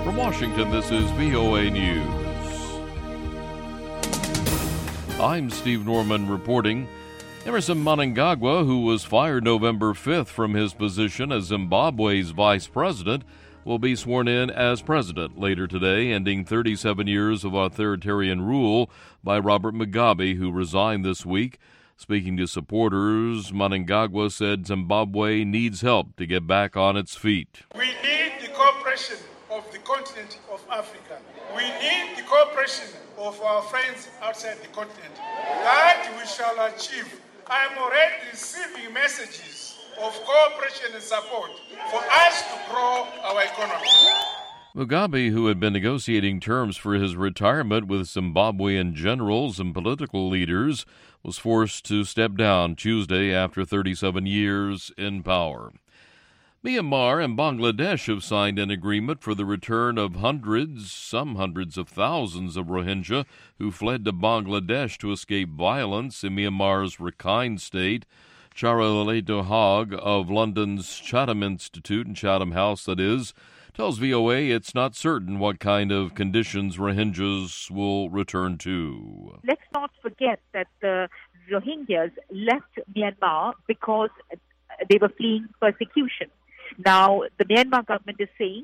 From Washington, this is VOA News. I'm Steve Norman reporting. Emmerson Mnangagwa, who was fired November 5th from his position as Zimbabwe's vice president, will be sworn in as president later today, ending 37 years of authoritarian rule by Robert Mugabe, who resigned this week. Speaking to supporters, Mnangagwa said Zimbabwe needs help to get back on its feet. We need the cooperation of the continent of Africa. We need the cooperation of our friends outside the continent. That we shall achieve. I am already receiving messages of cooperation and support for us to grow our economy. Mugabe, who had been negotiating terms for his retirement with Zimbabwean generals and political leaders, was forced to step down Tuesday after 37 years in power. Myanmar and Bangladesh have signed an agreement for the return of some hundreds of thousands of Rohingya who fled to Bangladesh to escape violence in Myanmar's Rakhine state. Charulata Hogg of London's Chatham Institute and Chatham House, that is, tells VOA it's not certain what kind of conditions Rohingyas will return to. Let's not forget that the Rohingyas left Myanmar because they were fleeing persecution. Now, the Myanmar government is saying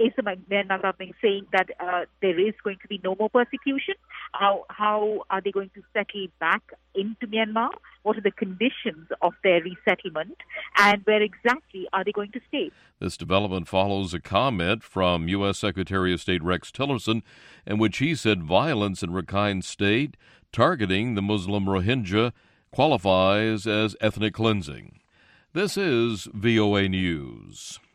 that there is going to be no more persecution. How are they going to settle back into Myanmar? What are the conditions of their resettlement? And where exactly are they going to stay? This development follows a comment from U.S. Secretary of State Rex Tillerson in which he said violence in Rakhine State targeting the Muslim Rohingya qualifies as ethnic cleansing. This is VOA News.